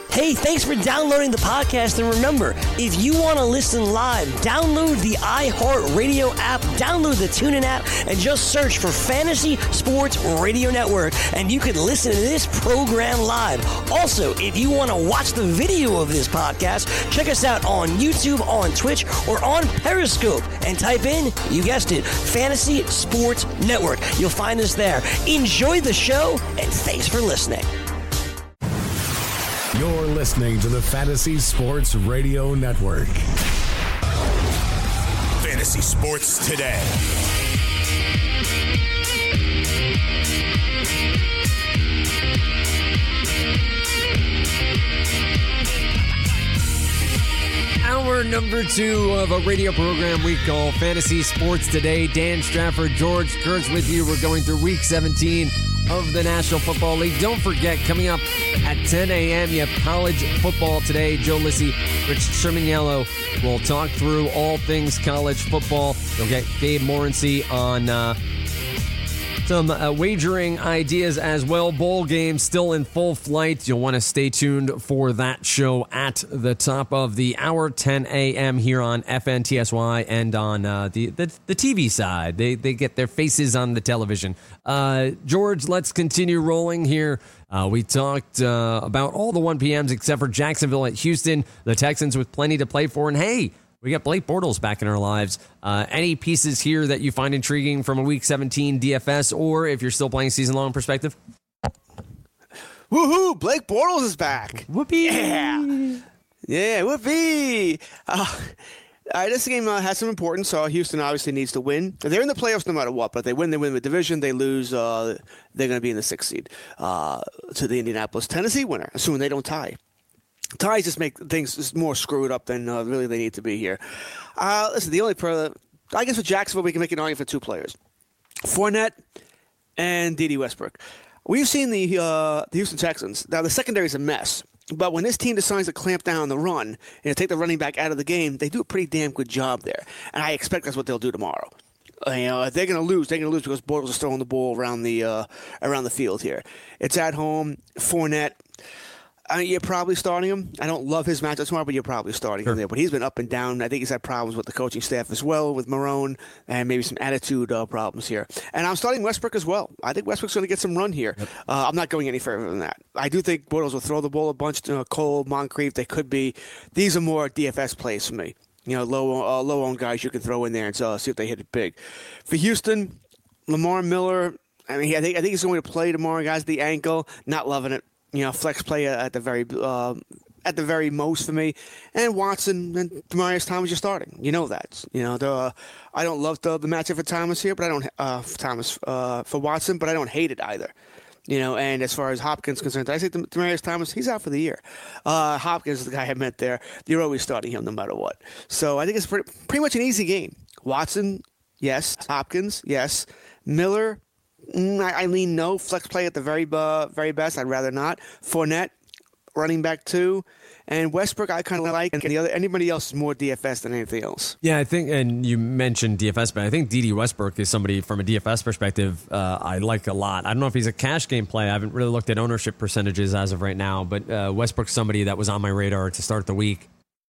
Hey, thanks for downloading the podcast. And remember, if you want to listen live, download the iHeartRadio app, download the TuneIn app, and just search for Fantasy Sports Radio Network, and you can listen to this program live. Also, if you want to watch the video of this podcast, check us out on YouTube, on Twitch, or on Periscope, and type in, you guessed it, Fantasy Sports Network. You'll find us there. Enjoy the show, and thanks for listening. You're listening to the Fantasy Sports Radio Network. Fantasy Sports Today. Hour number 2 of a radio program we call Fantasy Sports Today. Dan Strafford, George Kurtz with you. We're going through Week 17 of the National Football League. Don't forget, coming up at 10 a.m., you have college football today. Joe Lissy, Rich Shermaniello will talk through all things college football. You'll get Gabe Morency on some wagering ideas as well. Bowl games still in full flight. You'll want to stay tuned for that show at the top of the hour, 10 a.m. here on FNTSY and on the TV side. They get their faces on the television. George, let's continue rolling here. We talked about all the 1 p.m.s except for Jacksonville at Houston. The Texans with plenty to play for. And hey, we got Blake Bortles back in our lives. Any pieces here that you find intriguing from a Week 17 DFS, or if you're still playing season-long perspective? Woohoo! Blake Bortles is back. Whoopee! Yeah, whoopee! This game has some importance. So Houston obviously needs to win. They're in the playoffs no matter what, but they win the division. They lose, they're going to be in the 6th seed to the Indianapolis-Tennessee winner, assuming they don't tie. Ties just make things just more screwed up than really they need to be here. Listen, the only I guess with Jacksonville, we can make an argument for 2 players. Fournette and Dede Westbrook. We've seen the Houston Texans. Now, the secondary is a mess. But when this team decides to clamp down on the run and take the running back out of the game, they do a pretty damn good job there. And I expect that's what they'll do tomorrow. If they're going to lose, because Bortles is throwing the ball around the field here. It's at home. Fournette. You're probably starting him. I don't love his matchup tomorrow, but you're probably starting him there. But he's been up and down. I think he's had problems with the coaching staff as well, with Marone, and maybe some attitude problems here. And I'm starting Westbrook as well. I think Westbrook's going to get some run here. Yep. I'm not going any further than that. I do think Bortles will throw the ball a bunch to Cole, Moncrief. They could be. These are more DFS plays for me. Low-owned guys you can throw in there and see if they hit it big. For Houston, Lamar Miller, I think he's going to play tomorrow, guys. The ankle, not loving it. Flex play at the very most for me. And Watson and Demaryius Thomas are starting. You know that. I don't love the matchup for Thomas here, but I don't for Watson, but I don't hate it either. And as far as Hopkins is concerned, I say Demaryius Thomas, he's out for the year. Hopkins is the guy I meant there. You're always starting him no matter what. So I think it's pretty much an easy game. Watson, yes. Hopkins, yes. Miller, I lean no. Flex play at the very best. I'd rather not. Fournette, running back 2. And Westbrook, I kind of like. And anybody else is more DFS than anything else. Yeah, I think, and you mentioned DFS, but I think Dede Westbrook is somebody from a DFS perspective I like a lot. I don't know if he's a cash game play. I haven't really looked at ownership percentages as of right now, but Westbrook's somebody that was on my radar to start the week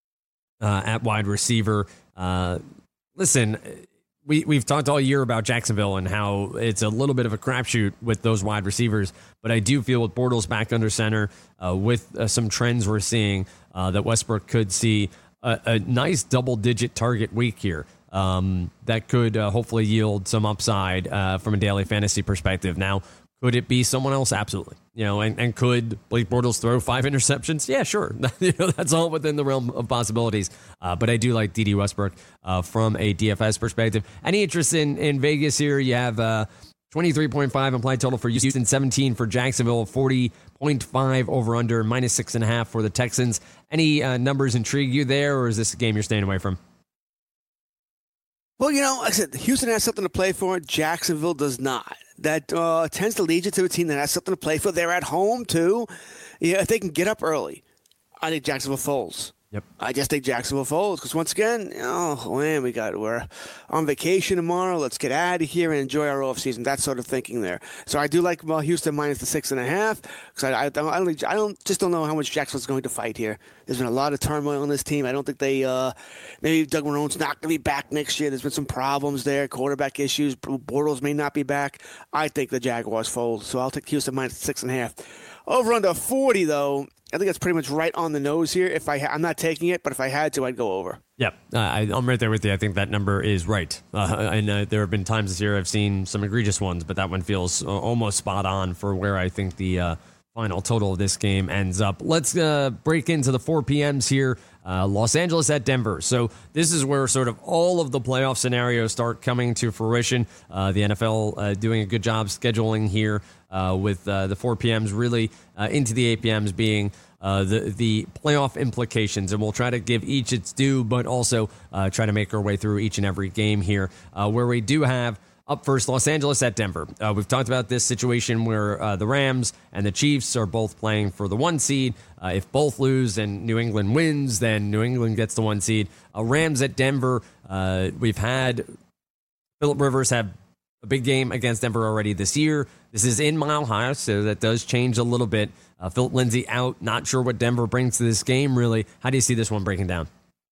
at wide receiver. Listen, We've talked all year about Jacksonville and how it's a little bit of a crapshoot with those wide receivers, but I do feel with Bortles back under center, with some trends we're seeing, that Westbrook could see a nice double-digit target week here that could hopefully yield some upside from a daily fantasy perspective. Now, could it be someone else? Absolutely. And could Blake Bortles throw 5 interceptions? Yeah, sure. That's all within the realm of possibilities. But I do like Dede Westbrook from a DFS perspective. Any interest in Vegas here? You have 23.5 implied total for Houston, 17 for Jacksonville, 40.5 over-under, -6.5 for the Texans. Any numbers intrigue you there, or is this a game you're staying away from? Well, like I said, Houston has something to play for. Jacksonville does not. That tends to lead you to a team that has something to play for. They're at home, too. If they can get up early, I think Jacksonville folds. Yep. I just think Jacksonville folds because once again, man, we're on vacation tomorrow. Let's get out of here and enjoy our off season. That sort of thinking there. So I do like Houston minus the 6.5 because I don't know how much Jacksonville's going to fight here. There's been a lot of turmoil on this team. I don't think maybe Doug Marrone's not going to be back next year. There's been some problems there, quarterback issues. Bortles may not be back. I think the Jaguars fold. So I'll take Houston minus 6.5. Over under 40 though. I think that's pretty much right on the nose here. I'm not taking it, but if I had to, I'd go over. Yep, I'm right there with you. I think that number is right. And there have been times this year I've seen some egregious ones, but that one feels almost spot on for where I think the final total of this game ends up. Let's break into the 4 p.m.s here. Los Angeles at Denver. So this is where sort of all of the playoff scenarios start coming to fruition. The NFL doing a good job scheduling here with the 4 p.m.s really into the 8 p.m.s being the playoff implications. And we'll try to give each its due, but also try to make our way through each and every game here where we do have up first, Los Angeles at Denver. We've talked about this situation where the Rams and the Chiefs are both playing for the 1 seed. If both lose and New England wins, then New England gets the 1 seed. Rams at Denver. We've had Phillip Rivers have a big game against Denver already this year. This is in Mile High, so that does change a little bit. Phillip Lindsay out. Not sure what Denver brings to this game, really. How do you see this one breaking down?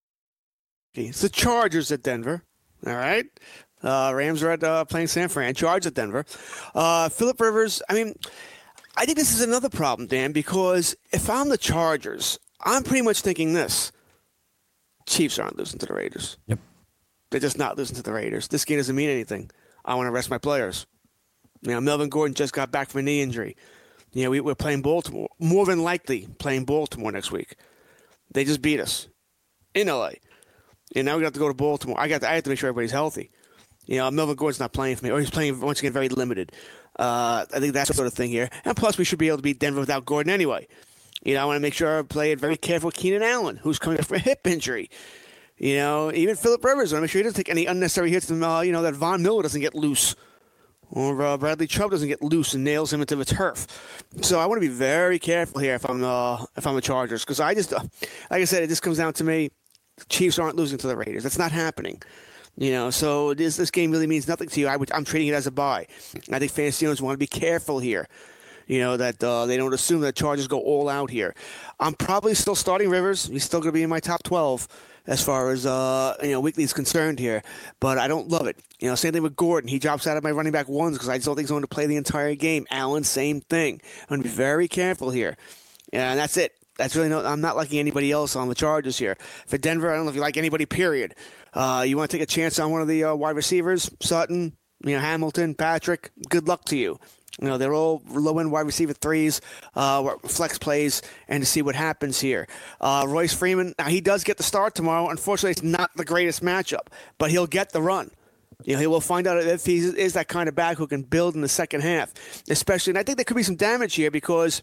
It's the Chargers at Denver. All right. Rams are at playing San Fran. Chargers at Denver. Phillip Rivers, I think this is another problem, Dan, because if I'm the Chargers, I'm pretty much thinking this. Chiefs aren't losing to the Raiders. Yep. They're just not losing to the Raiders. This game doesn't mean anything. I want to rest my players. Melvin Gordon just got back from a knee injury. We're playing Baltimore. More than likely playing Baltimore next week. They just beat us in LA. And now we have to go to Baltimore. I have to make sure everybody's healthy. Melvin Gordon's not playing for me, or he's playing, once again, very limited. I think that's the sort of thing here. And plus, we should be able to beat Denver without Gordon anyway. I want to make sure I play it very careful with Keenan Allen, who's coming back from a hip injury. Even Phillip Rivers, I want to make sure he doesn't take any unnecessary hits, and, that Von Miller doesn't get loose. Or Bradley Chubb doesn't get loose and nails him into the turf. So I want to be very careful here if I'm the Chargers, because I just, like I said, it just comes down to me. The Chiefs aren't losing to the Raiders. That's not happening. So this game really means nothing to you. I'm treating it as a bye. I think fantasy owners want to be careful here. That they don't assume that Chargers go all out here. I'm probably still starting Rivers. He's still going to be in my top 12 as far as weekly is concerned here. But I don't love it. Same thing with Gordon. He drops out of my running back ones because I just don't think he's going to play the entire game. Allen, same thing. I'm going to be very careful here. And that's it. That's really I'm not liking anybody else on the Chargers here. For Denver, I don't know if you like anybody, period. You want to take a chance on one of the wide receivers, Sutton, Hamilton, Patrick, good luck to you. They're all low-end wide receiver threes, flex plays, and to see what happens here. Royce Freeman, now he does get the start tomorrow. Unfortunately, it's not the greatest matchup, but he'll get the run. He will find out if he is that kind of back who can build in the second half, especially. And I think there could be some damage here because,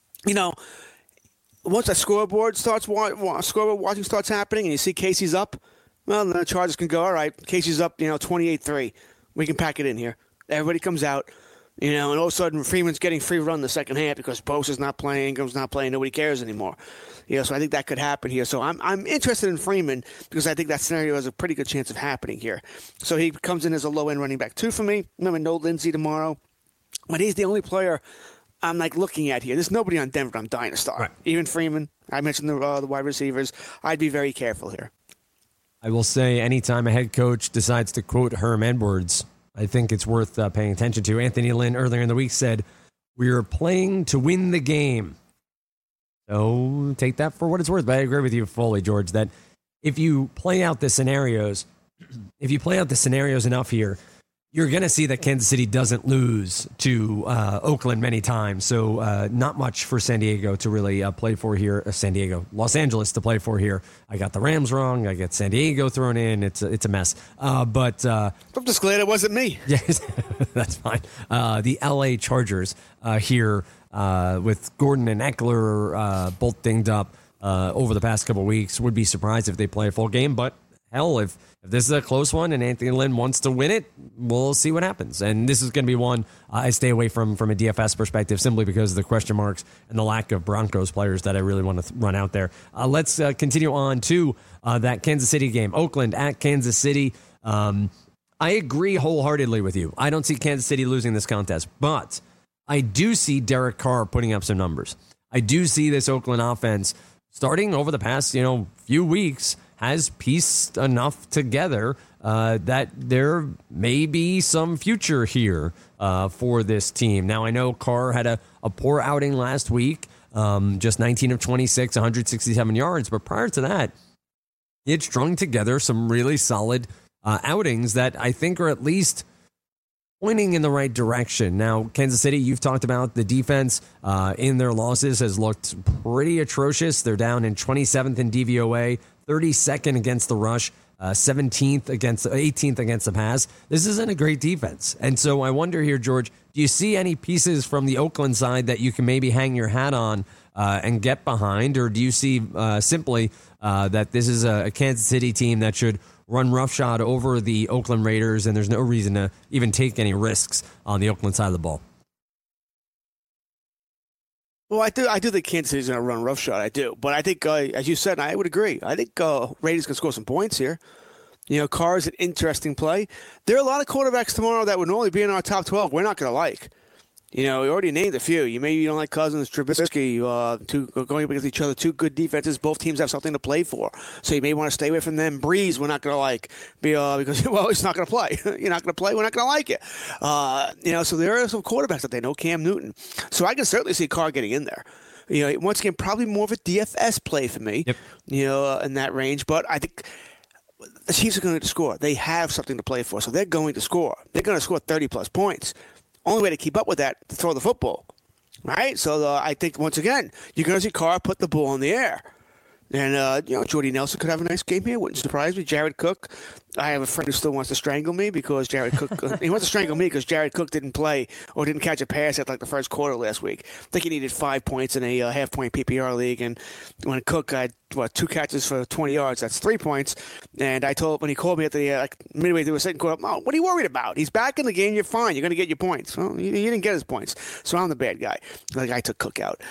once that scoreboard watching starts happening and you see Casey's up, well, then the Chargers can go, all right, Casey's up, 28-3. We can pack it in here. Everybody comes out, and all of a sudden Freeman's getting free run in the second half because Bosa's not playing, Ingram's not playing, nobody cares anymore. So I think that could happen here. So I'm interested in Freeman because I think that scenario has a pretty good chance of happening here. So he comes in as a low-end running back 2 for me. Remember, no Lindsay tomorrow. But he's the only player I'm looking at here. There's nobody on Denver I'm dying to start. Right. Even Freeman. I mentioned the wide receivers. I'd be very careful here. I will say anytime a head coach decides to quote Herm Edwards, I think it's worth paying attention to. Anthony Lynn earlier in the week said, "We are playing to win the game." So take that for what it's worth. But I agree with you fully, George, that if you play out the scenarios enough here, you're going to see that Kansas City doesn't lose to Oakland many times. So not much for San Diego to really play for here. Los Angeles to play for here. I got the Rams wrong. I get San Diego thrown in. It's a mess. But I'm just glad it wasn't me. Yes, that's fine. The LA Chargers here with Gordon and Eckler both dinged up over the past couple of weeks. Would be surprised if they play a full game, but hell, if this is a close one and Anthony Lynn wants to win it, we'll see what happens. And this is going to be one I stay away from a DFS perspective simply because of the question marks and the lack of Broncos players that I really want to run out there. Let's continue on to that Kansas City game. Oakland at Kansas City. I agree wholeheartedly with you. I don't see Kansas City losing this contest, but I do see Derek Carr putting up some numbers. I do see this Oakland offense starting over the past, few weeks has pieced enough together that there may be some future here for this team. Now, I know Carr had a poor outing last week, just 19 of 26, 167 yards. But prior to that, he had strung together some really solid outings that I think are at least pointing in the right direction. Now, Kansas City, you've talked about the defense in their losses has looked pretty atrocious. They're down in 27th in DVOA, 32nd against the rush, 18th against the pass. This isn't a great defense. And so I wonder here, George, do you see any pieces from the Oakland side that you can maybe hang your hat on and get behind? Or do you see simply that this is a Kansas City team that should run roughshod over the Oakland Raiders, and there's no reason to even take any risks on the Oakland side of the ball? Well, I do think Kansas City's going to run roughshod. I do. But I think, as you said, I would agree. I think Raiders can score some points here. Carr is an interesting play. There are a lot of quarterbacks tomorrow that would normally be in our top 12 we're not going to like. We already named a few. You don't like Cousins, Trubisky, going up against each other, two good defenses. Both teams have something to play for. So you may want to stay away from them. Breeze, we're not going to like because, he's not going to play. You're not going to play, we're not going to like it. So there are some quarterbacks that they know, Cam Newton. So I can certainly see Carr getting in there. Once again, probably more of a DFS play for me, in that range. But I think the Chiefs are going to score. They have something to play for, so they're going to score. They're going to score 30-plus points. Only way to keep up with that, to throw the football, right? So I think, once again, you're going to see Carr put the ball in the air. And, Jordy Nelson could have a nice game here. Wouldn't surprise me. Jared Cook, I have a friend who still wants to strangle me because Jared Cook, he wants to strangle me because Jared Cook didn't play or didn't catch a pass at the first quarter last week. I think he needed 5 points in a half-point PPR league. And when Cook had, 2 catches for 20 yards, that's 3 points. And I told, when he called me at the midway through the second quarter, oh, what are you worried about? He's back in the game. You're fine. You're going to get your points. Well, he didn't get his points. So I'm the bad guy. The guy took Cook out.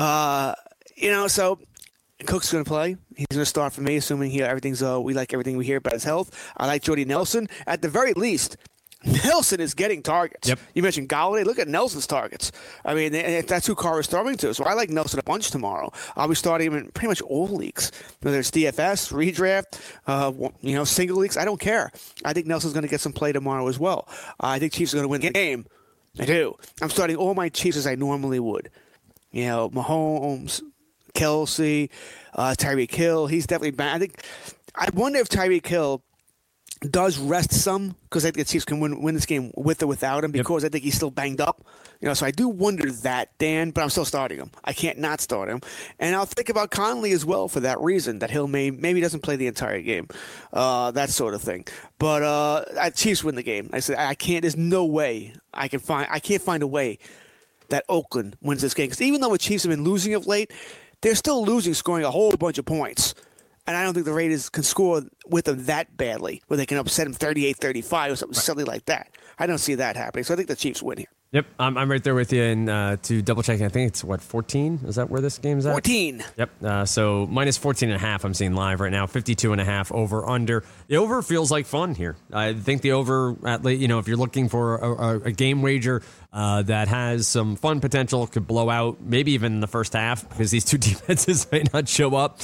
So Cook's going to play. He's going to start for me, assuming we like everything we hear about his health. I like Jordy Nelson. At the very least, Nelson is getting targets. Yep. You mentioned Golladay. Look at Nelson's targets. I mean, that's who Carr is throwing to. So I like Nelson a bunch tomorrow. I'll be starting him in pretty much all leagues, whether it's DFS, redraft, single leagues. I don't care. I think Nelson's going to get some play tomorrow as well. I think Chiefs are going to win the game. I do. I'm starting all my Chiefs as I normally would. Mahomes, Kelsey, Tyreek Hill. He's definitely bad. I wonder if Tyreek Hill does rest some because I think the Chiefs can win this game with or without him because I think he's still banged up. So I do wonder that, Dan, but I'm still starting him. I can't not start him. And I'll think about Conley as well for that reason, that Hill maybe doesn't play the entire game, that sort of thing. But Chiefs win the game. I said there's no way I can't find a way that Oakland wins this game. Because even though the Chiefs have been losing of late, they're still losing, scoring a whole bunch of points. And I don't think the Raiders can score with them that badly, where they can upset them 38-35 or something silly like that. I don't see that happening. So I think the Chiefs win here. Yep, I'm right there with you. And to double check, I think it's 14? Is that where this game's at? 14. Yep. So minus 14.5 I'm seeing live right now. 52.5 over under. The over feels like fun here. I think the over, if you're looking for a game wager that has some fun potential, could blow out maybe even in the first half because these two defenses might not show up.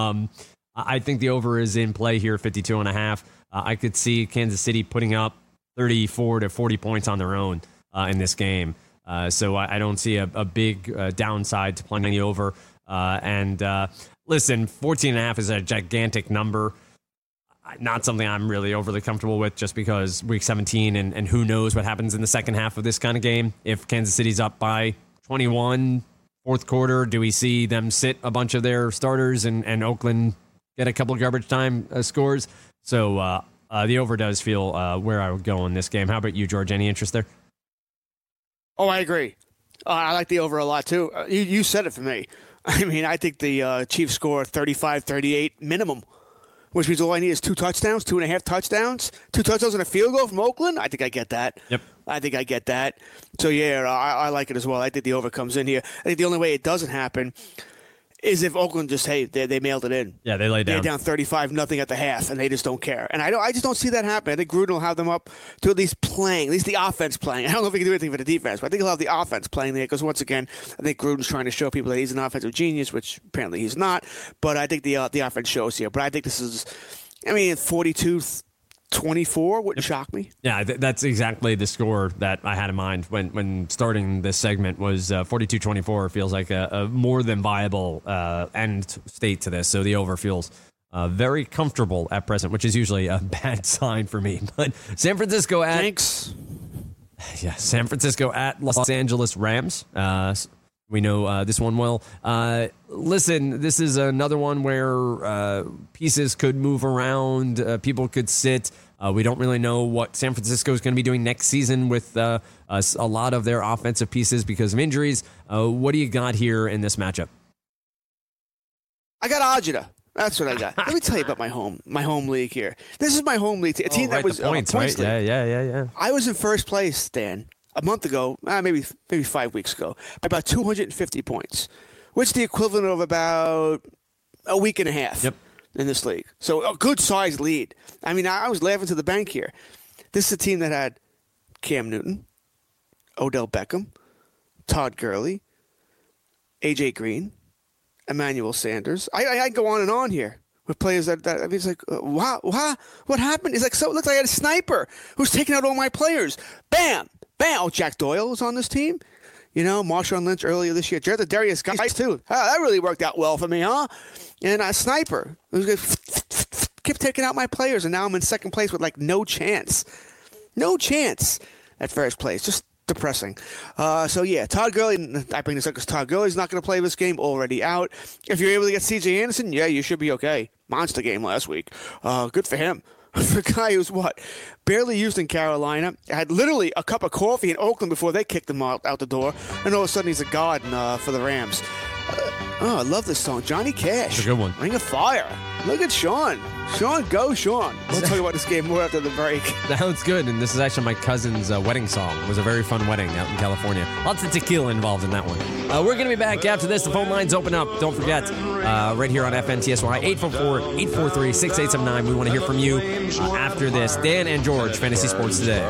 I think the over is in play here, 52.5. I could see Kansas City putting up 34 to 40 points on their own in this game. So I don't see a big downside to playing the over. Listen, 14.5 is a gigantic number. Not something I'm really overly comfortable with just because week 17 and who knows what happens in the second half of this kind of game. If Kansas City's up by 21, fourth quarter, do we see them sit a bunch of their starters and Oakland get a couple of garbage time scores? So the over does feel where I would go in this game. How about you, George? Any interest there? Oh, I agree. I like the over a lot, too. You said it for me. I mean, I think the Chiefs score 35-38 minimum. which means all I need is 2 touchdowns, 2.5 touchdowns, 2 touchdowns and a field goal from Oakland. I think I get that. Yep. I think I get that. So, yeah, I like it as well. I think the over comes in here. I think the only way it doesn't happen is if Oakland just, hey, they mailed it in. Yeah, they laid down. They're down 35-0 at the half, and they just don't care. And I just don't see that happen. I think Gruden will have them up to at least playing, at least the offense playing. I don't know if he can do anything for the defense, but I think he'll have the offense playing there because, once again, I think Gruden's trying to show people that he's an offensive genius, which apparently he's not. But I think the offense shows here. But I think this is, 42-24 wouldn't shock me. Yeah, that's exactly the score that I had in mind when starting this segment was 42-24. Feels like a more than viable end state to this. So the over feels very comfortable at present, which is usually a bad sign for me. But San Francisco at... Thanks. Yeah, San Francisco at Los Angeles Rams. We know this one well. Listen, this is another one where pieces could move around. People could sit. We don't really know what San Francisco is going to be doing next season with a lot of their offensive pieces because of injuries. What do you got here in this matchup? I got Ajita. That's what I got. Let me tell you about my home league here. This is my home league. A team that was points, right? League. Yeah. I was in first place, Dan, a month ago, maybe 5 weeks ago, by about 250 points, which is the equivalent of about a week and a half in this league. So a good-sized lead. I was laughing to the bank here. This is a team that had Cam Newton, Odell Beckham, Todd Gurley, A.J. Green, Emmanuel Sanders. I go on and on here with players that it's like, wow, what happened? It's like, so it looks like I had a sniper who's taking out all my players. Bam! Bam! Oh, Jack Doyle was on this team. Marshawn Lynch earlier this year. Jared Darius guys too. That really worked out well for me, huh? And a sniper who's kept taking out my players, and now I'm in second place with no chance. No chance at first place. Just depressing. So yeah, Todd Gurley, I bring this up because Todd Gurley's not going to play this game, already out. If you're able to get C.J. Anderson, yeah, you should be okay. Monster game last week. Good for him. For a guy who's barely used in Carolina, had literally a cup of coffee in Oakland before they kicked him out the door, and all of a sudden he's a god for the Rams. I love this song. Johnny Cash. It's a good one. Ring of Fire. Look at Sean. Go, Sean. We'll talk about this game more after the break. Sounds good, and this is actually my cousin's wedding song. It was a very fun wedding out in California. Lots of tequila involved in that one. We're going to be back after this. The phone lines open up. Don't forget, right here on FNTSY, 844-843-6879. We want to hear from you after this. Dan and George, Fantasy Sports Today.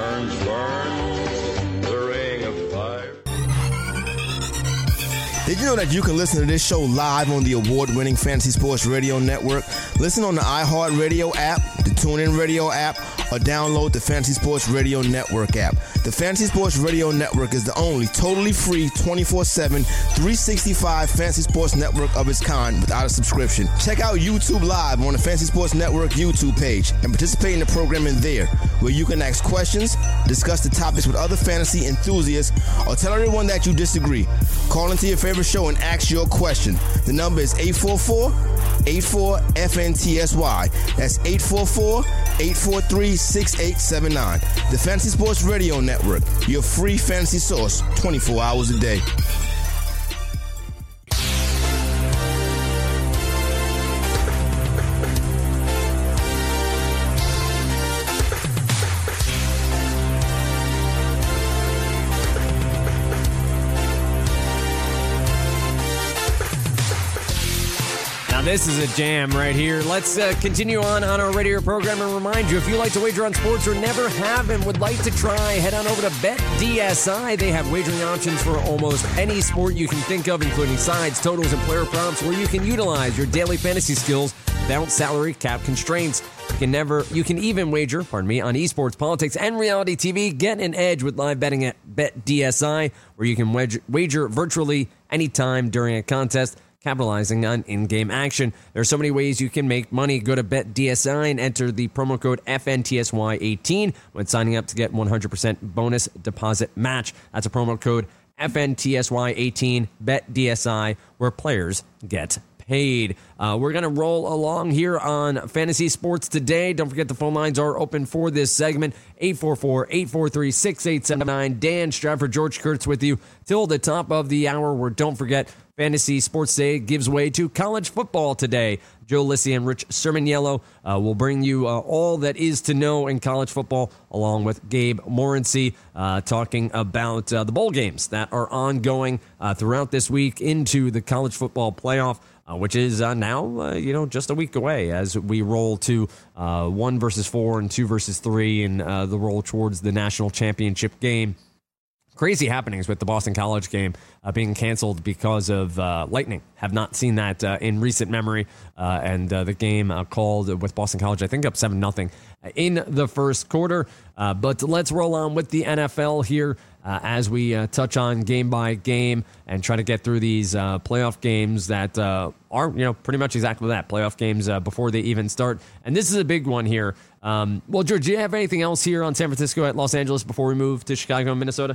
Did you know that you can listen to this show live on the award-winning Fantasy Sports Radio Network? Listen on the iHeartRadio app, the TuneIn Radio app, or download the Fantasy Sports Radio Network app. The Fantasy Sports Radio Network is the only totally free 24/7, 365 Fantasy Sports Network of its kind without a subscription. Check out YouTube Live on the Fantasy Sports Network YouTube page and participate in the programming there, where you can ask questions, discuss the topics with other fantasy enthusiasts, or tell everyone that you disagree. Call into your favorite show and ask your question. The number is 844-84-FNTSY. That's 844-843-6879. The Fantasy Sports Radio Network, your free fantasy source 24 hours a day. This is a jam right here. Let's continue on our radio program and remind you, if you like to wager on sports or never have and would like to try, head on over to BetDSI. They have wagering options for almost any sport you can think of, including sides, totals, and player prompts, where you can utilize your daily fantasy skills without salary cap constraints. You can even wager, on esports, politics, and reality TV. Get an edge with live betting at BetDSI, where you can wager virtually anytime during a contest, capitalizing on in-game action. There are so many ways you can make money. Go to BetDSI and enter the promo code FNTSY18 when signing up to get 100% bonus deposit match. That's a promo code FNTSY18, BetDSI, where players get paid. We're going to roll along here on Fantasy Sports Today. Don't forget the phone lines are open for this segment. 844-843-6879. Dan Stratford, George Kurtz with you till the top of the hour, where don't forget Fantasy Sports Day gives way to college football today. Joe Lissi and Rich Sermoniello will bring you all that is to know in college football, along with Gabe Morency, talking about the bowl games that are ongoing throughout this week into the college football playoff, which is now just a week away as we roll to 1 versus 4 and 2 versus 3 and the roll towards the national championship game. Crazy happenings with the Boston College game being canceled because of lightning. Have not seen that in recent memory. And the game called with Boston College, I think, up 7-0 in the first quarter. But let's roll on with the NFL here as we touch on game by game and try to get through these playoff games that are, pretty much exactly that, playoff games before they even start. And this is a big one here. Well, George, do you have anything else here on San Francisco at Los Angeles before we move to Chicago and Minnesota?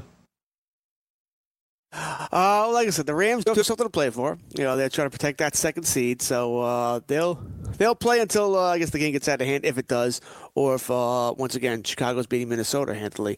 Like I said, the Rams don't have something to play for. They're trying to protect that second seed, so they'll play until I guess the game gets out of hand, if it does, or if once again Chicago's beating Minnesota handily.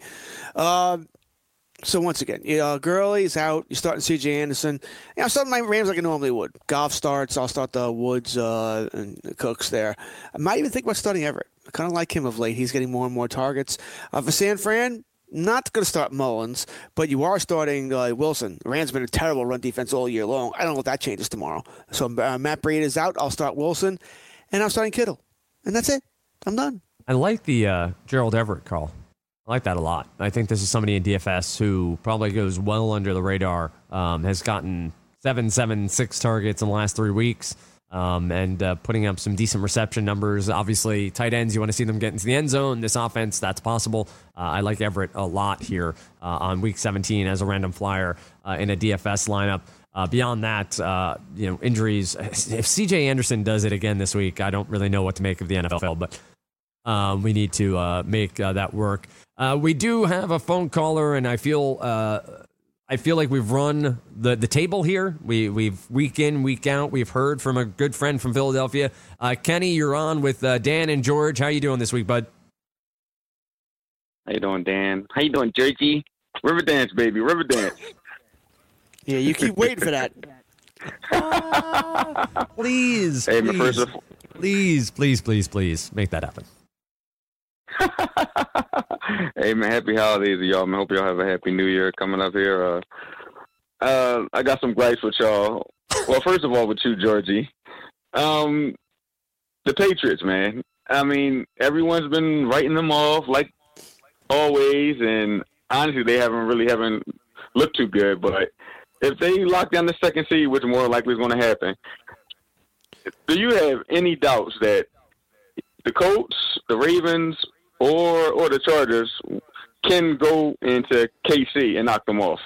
So once again, Gurley's out. You're starting C.J. Anderson. I'm starting my Rams like I normally would. Goff starts. I'll start the Woods and Cooks there. I might even think about starting Everett. I kind of like him of late. He's getting more and more targets. For San Fran, not going to start Mullins, but you are starting Wilson. Rams been a terrible run defense all year long. I don't know if that changes tomorrow. So Matt Breida is out. I'll start Wilson, and I'm starting Kittle. And that's it. I'm done. I like the Gerald Everett call. I like that a lot. I think this is somebody in DFS who probably goes well under the radar, has gotten 6 targets in the last 3 weeks, and putting up some decent reception numbers. Obviously, tight ends, you want to see them get into the end zone. This offense, that's possible. I like Everett a lot here on Week 17 as a random flyer in a DFS lineup. Beyond that, injuries. If C.J. Anderson does it again this week, I don't really know what to make of the NFL, but we need to make that work. We do have a phone caller, and I feel like we've run the table here. We've week in, week out. We've heard from a good friend from Philadelphia. Kenny, you're on with Dan and George. How you doing this week, bud? How you doing, Dan? How you doing, Jerky? Riverdance, baby, Riverdance. Yeah, you keep waiting for that. Please, hey, please, make that happen. Hey, man, happy holidays to y'all, man. Hope y'all have a happy new year coming up here. I got some gripes with y'all. Well, first of all, with you, Georgie. The Patriots, man. I mean, everyone's been writing them off like always, and honestly, they haven't looked too good. But if they lock down the second seed, which more likely is going to happen, do you have any doubts that the Colts, the Ravens, or the Chargers can go into KC and knock them off?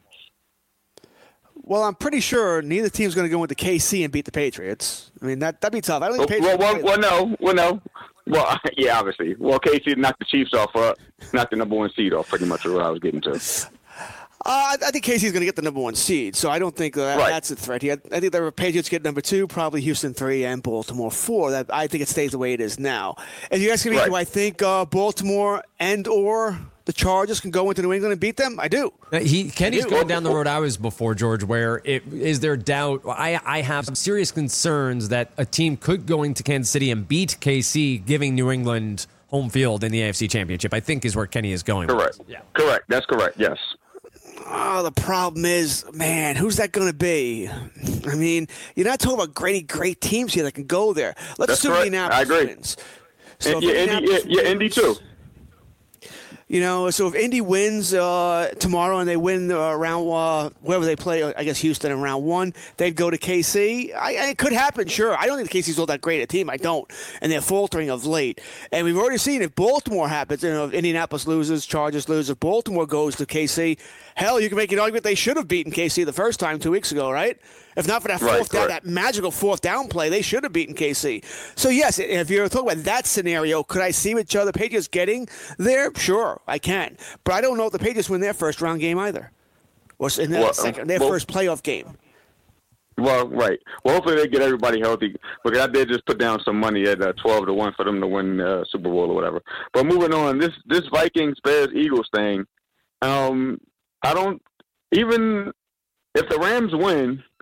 Well, I'm pretty sure neither team's going to go into KC and beat the Patriots. I mean, that'd be tough. I don't think Patriots. No. Well, yeah, obviously. Well, KC knocked the Chiefs off, knocked the number 1 seed off. Pretty much what I was getting to. I think KC's going to get the number 1 seed, so I don't think that's a threat. I think the Patriots get number 2, probably Houston 3, and Baltimore 4. I think it stays the way it is now. And you asking me, do I think Baltimore and or the Chargers can go into New England and beat them? I do. Kenny's going down the road I was before, George, where is there doubt? I have some serious concerns that a team could go into Kansas City and beat KC, giving New England home field in the AFC Championship, I think is where Kenny is going. Correct. Yeah. Correct. That's correct, yes. Oh, the problem is, man, who's that going to be? I mean, you're not talking about great teams here that can go there. Let's assume Indianapolis wins. So Indy too. So if Indy wins tomorrow and they win round wherever they play, I guess Houston in round 1, they'd go to KC. It could happen, sure. I don't think the KC's all that great a team. I don't. And they're faltering of late. And we've already seen if Baltimore happens, if Indianapolis loses, Chargers lose, if Baltimore goes to KC, hell, you can make an argument they should have beaten KC the first time 2 weeks ago, right? If not for that fourth down, that magical fourth down play, they should have beaten KC. So, yes, if you're talking about that scenario, could I see each other Patriots getting there? Sure, I can. But I don't know if the Patriots win their first round game either. Or in their first playoff game. Well, right. Well, hopefully they get everybody healthy. Because I did just put down some money at 12-1 for them to win Super Bowl or whatever. But moving on, this Vikings, Bears, Eagles thing, I don't – even if the Rams win –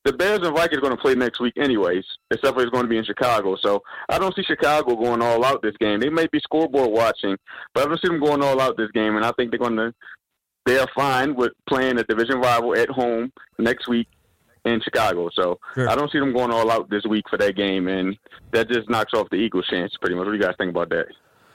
the Bears and Vikings are going to play next week anyways, except for it's going to be in Chicago. So I don't see Chicago going all out this game. They may be scoreboard watching, but I don't see them going all out this game. And I think they are fine with playing a division rival at home next week in Chicago. So sure. I don't see them going all out this week for that game, and that just knocks off the Eagles' chance pretty much. What do you guys think about that?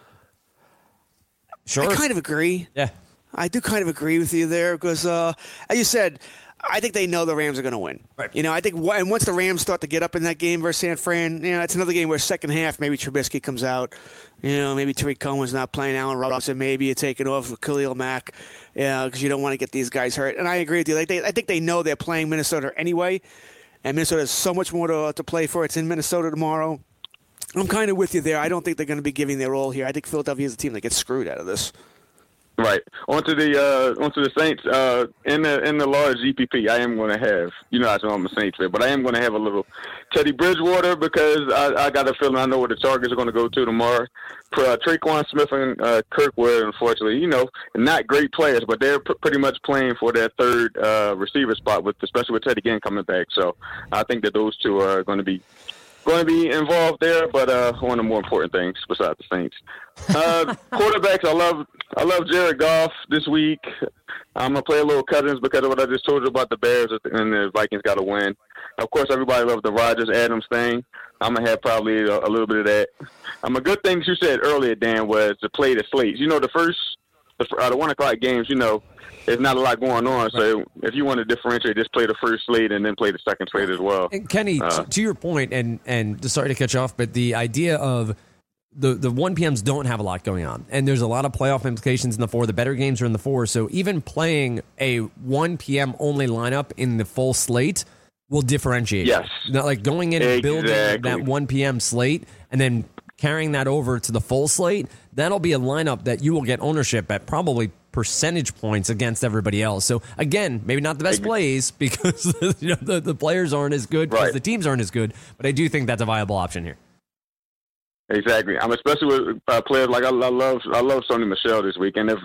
Sure. I kind of agree. Yeah. I do kind of agree with you there because, as you said, I think they know the Rams are going to win. Right. I think and once the Rams start to get up in that game versus San Fran, it's another game where second half maybe Trubisky comes out. Maybe Tariq Cohen's not playing. Allen Robinson, maybe you're taking off with Khalil Mack because you don't want to get these guys hurt. And I agree with you. I think they know they're playing Minnesota anyway, and Minnesota has so much more to play for. It's in Minnesota tomorrow. I'm kind of with you there. I don't think they're going to be giving their all here. I think Philadelphia is a team that gets screwed out of this. Right. Onto the Saints in the large GPP. I am going to have, I'm a Saints fan, but I am going to have a little Teddy Bridgewater because I got a feeling I know where the targets are going to go to tomorrow. Traquan Smith and Kirkwood, unfortunately, not great players, but they're pretty much playing for their third receiver spot, especially with Teddy Ginn coming back. So I think that those two are going to be involved there, but one of the more important things besides the Saints. Quarterbacks, I love Jared Goff this week. I'm going to play a little Cousins because of what I just told you about the Bears and the Vikings got to win. Of course, everybody loves the Rodgers-Adams thing. I'm going to have probably a little bit of that. A good thing you said earlier, Dan, was to play the slates. The 1 o'clock games, there's not a lot going on. So if you want to differentiate, just play the first slate and then play the second slate as well. And Kenny, to your point, and sorry to cut you off, but the idea of the 1 p.m.s don't have a lot going on. And there's a lot of playoff implications in the 4. The better games are in the 4. So even playing a 1 p.m. only lineup in the full slate will differentiate. Yes. Not like going in and building that 1 p.m. slate and then carrying that over to the full slate, that'll be a lineup that you will get ownership at probably percentage points against everybody else. So again, maybe not the best plays because the players aren't as good because the teams aren't as good, but I do think that's a viable option here. Exactly. I'm especially with players like I love Sony Michel this week, and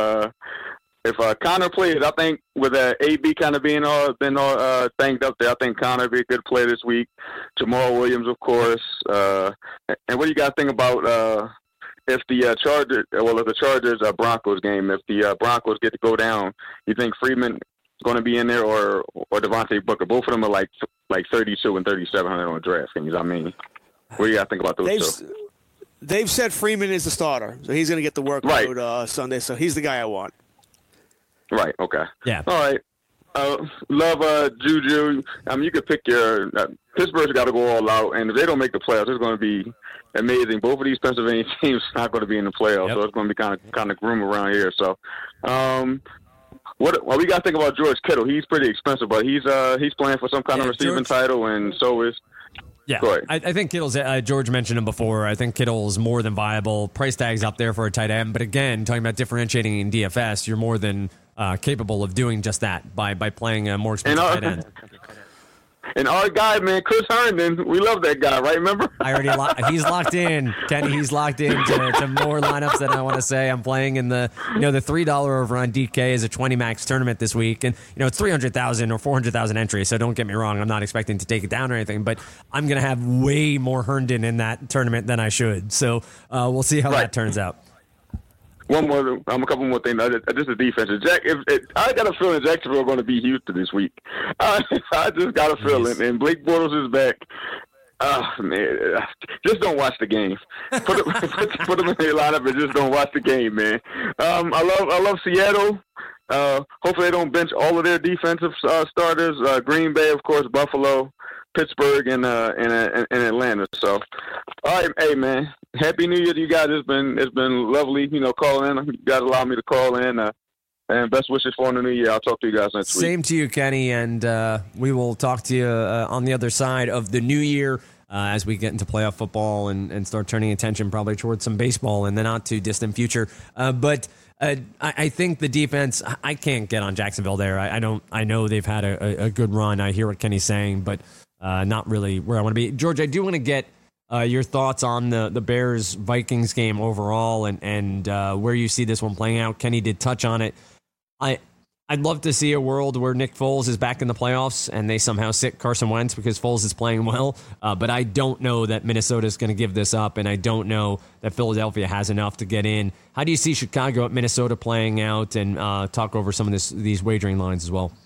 if Connor plays, I think with AB kind of being all banged up there, I think Connor would be a good play this week. Jamal Williams, of course. And what do you guys think about if the Chargers Broncos game, if the Broncos get to go down, you think Freeman going to be in there or Devontae Booker? Both of them are like 32 and 3,700 on DraftKings. I mean, what do you guys think about those two? They've said Freeman is the starter, so he's going to get the workload Sunday. So he's the guy I want. Right. Okay. Yeah. All right. Love Juju. You could pick your Pittsburgh's got to go all out, and if they don't make the playoffs, it's going to be amazing. Both of these Pennsylvania teams are not going to be in the playoffs, so it's going to be kind of grim around here. So, what we got to think about George Kittle? He's pretty expensive, but he's playing for some kind of receiving title, and so is. Yeah, I think Kittle's, George mentioned him before, I think Kittle's more than viable. Price tag's up there for a tight end. But again, talking about differentiating in DFS, you're more than capable of doing just that by playing a more expensive tight end. And our guy, man, Chris Herndon, we love that guy, right? Remember? He's locked in, Kenny. He's locked in to more lineups than I want to say. I'm playing in the $3 over on DK is a 20 max tournament this week, and it's 300,000 or 400,000 entries. So don't get me wrong, I'm not expecting to take it down or anything, but I'm gonna have way more Herndon in that tournament than I should. So we'll see how that turns out. A couple more things. Just the defense. I got a feeling Jacksonville are going to beat Houston this week. I just got a feeling. And Blake Bortles is back. Man, just don't watch the game. Put them in their lineup and just don't watch the game, man. I love Seattle. Hopefully they don't bench all of their defensive starters. Green Bay, of course, Buffalo, Pittsburgh, and Atlanta. So, all right, hey man, Happy New Year to you guys. It's been lovely, calling in. You guys allow me to call in, and best wishes for the new year. I'll talk to you guys next week. Same to you, Kenny, and we will talk to you on the other side of the new year as we get into playoff football and start turning attention probably towards some baseball in the not too distant future. But I think the defense, I can't get on Jacksonville there. I know they've had a good run. I hear what Kenny's saying, but not really where I want to be. George, I do want to get your thoughts on the Bears-Vikings game overall and where you see this one playing out. Kenny did touch on it. I'd love to see a world where Nick Foles is back in the playoffs and they somehow sit Carson Wentz because Foles is playing well. But I don't know that Minnesota is going to give this up, and I don't know that Philadelphia has enough to get in. How do you see Chicago at Minnesota playing out, and talk over some of these wagering lines as well?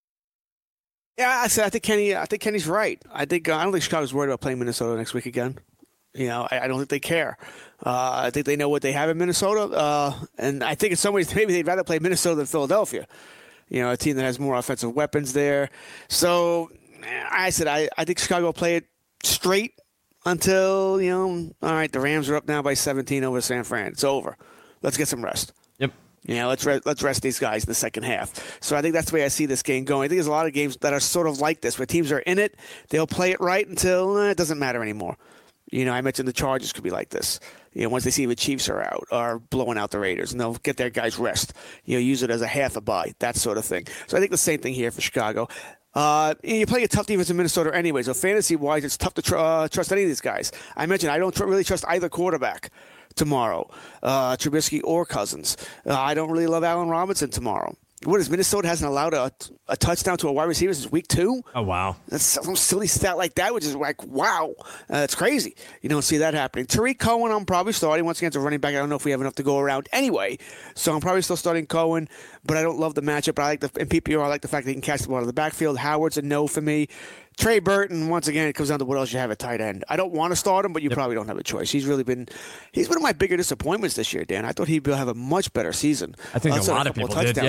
Yeah, I think Kenny's right. I don't think Chicago's worried about playing Minnesota next week again. I don't think they care. I think they know what they have in Minnesota, and I think in some ways maybe they'd rather play Minnesota than Philadelphia. A team that has more offensive weapons there. So I think Chicago will play it straight until all right, the Rams are up now by 17 over San Fran. It's over. Let's get some rest. Yep. Let's rest these guys in the second half. So I think that's the way I see this game going. I think there's a lot of games that are sort of like this, where teams are in it, they'll play it right until it doesn't matter anymore. I mentioned the Chargers could be like this. Once they see the Chiefs are out or blowing out the Raiders, and they'll get their guys rest. Use it as a half a bye, that sort of thing. So I think the same thing here for Chicago. You're playing a tough defense in Minnesota anyway, so fantasy-wise, it's tough to trust any of these guys. I mentioned I don't really trust either quarterback tomorrow, Trubisky or Cousins. I don't really love Allen Robinson tomorrow. What is Minnesota hasn't allowed a touchdown to a wide receiver since week 2? Oh, wow. That's some silly stat like that, which is like, wow. It's crazy. You don't see that happening. Tariq Cohen, I'm probably starting. Once again, it's a running back. I don't know if we have enough to go around anyway. So I'm probably still starting Cohen, but I don't love the matchup. But in PPR, I like the fact that he can catch the ball out of the backfield. Howard's a no for me. Trey Burton, once again, it comes down to what else you have at tight end. I don't want to start him, but you probably don't have a choice. He's one of my bigger disappointments this year, Dan. I thought he'd have a much better season. I think a lot of people did.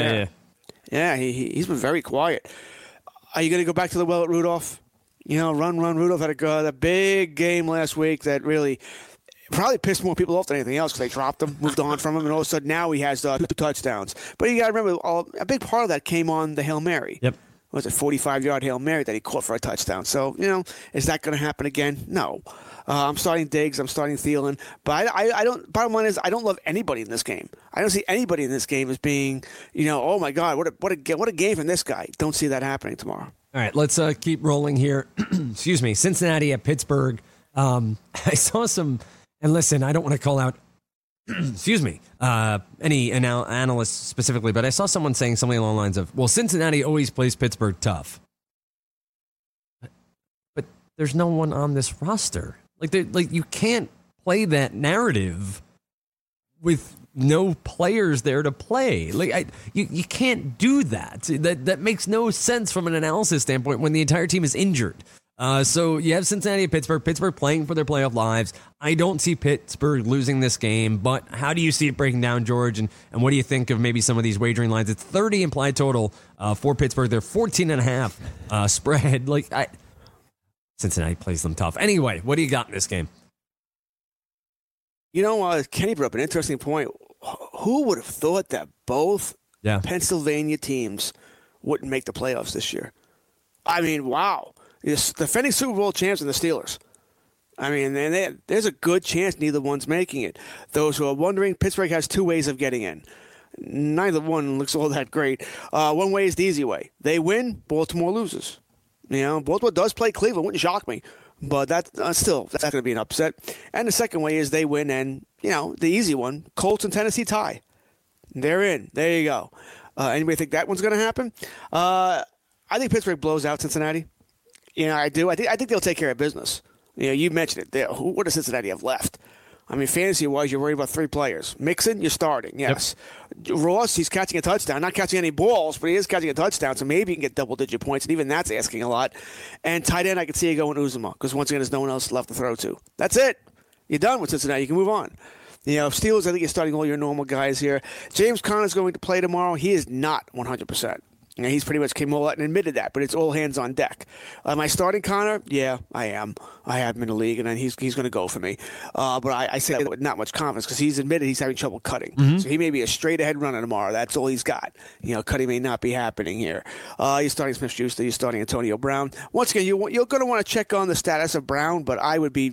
Yeah, he's been very quiet. Are you going to go back to the well at Rudolph? Run Rudolph had a big game last week that really probably pissed more people off than anything else because they dropped him, moved on from him, and all of a sudden now he has 2 touchdowns. But you got to remember, a big part of that came on the Hail Mary. Yep. Was it 45-yard Hail Mary that he caught for a touchdown? So, is that going to happen again? No. I'm starting Diggs. I'm starting Thielen. But I don't. Bottom line is, I don't love anybody in this game. I don't see anybody in this game as being, oh my God, what a game from this guy. Don't see that happening tomorrow. All right, let's keep rolling here. Excuse me. Cincinnati at Pittsburgh. I saw some, and listen, I don't want to call out, excuse me, any analysts specifically, but I saw someone saying something along the lines of, well, Cincinnati always plays Pittsburgh tough. But there's no one on this roster. Like you can't play that narrative with no players there to play. You can't do that. That makes no sense from an analysis standpoint when the entire team is injured. So you have Cincinnati and Pittsburgh playing for their playoff lives. I don't see Pittsburgh losing this game, but how do you see it breaking down, George? And what do you think of maybe some of these wagering lines? It's 30 implied total for Pittsburgh. They're 14.5 spread. Cincinnati plays them tough. Anyway, what do you got in this game? Kenny brought up an interesting point. Who would have thought that both Pennsylvania teams wouldn't make the playoffs this year? I mean, wow. The defending Super Bowl champs and the Steelers. I mean, there's a good chance neither one's making it. Those who are wondering, Pittsburgh has 2 ways of getting in. Neither one looks all that great. One way is the easy way. They win, Baltimore loses. Baltimore does play Cleveland. Wouldn't shock me. But that's going to be an upset. And the second way is they win, and, the easy one, Colts and Tennessee tie. They're in. There you go. Anybody think that one's going to happen? I think Pittsburgh blows out Cincinnati. I do. I think they'll take care of business. You mentioned it. What does Cincinnati have left? I mean, fantasy-wise, you're worried about 3 players. Mixon, you're starting, yes. Yep. Ross, he's catching a touchdown. Not catching any balls, but he is catching a touchdown, so maybe he can get double-digit points, and even that's asking a lot. And tight end, I can see you going Uzomah, because once again, there's no one else left to throw to. That's it. You're done with Cincinnati. You can move on. Steelers, I think you're starting all your normal guys here. James Conner's going to play tomorrow. He is not 100%. He's pretty much came all out and admitted that, but it's all hands on deck. Am I starting Connor? Yeah, I am. I have him in the league, and then he's going to go for me. But I say that with not much confidence because he's admitted he's having trouble cutting. Mm-hmm. So he may be a straight-ahead runner tomorrow. That's all he's got. Cutting may not be happening here. You're starting Smith-Schuster. You're starting Antonio Brown. Once again, you're going to want to check on the status of Brown, but I would be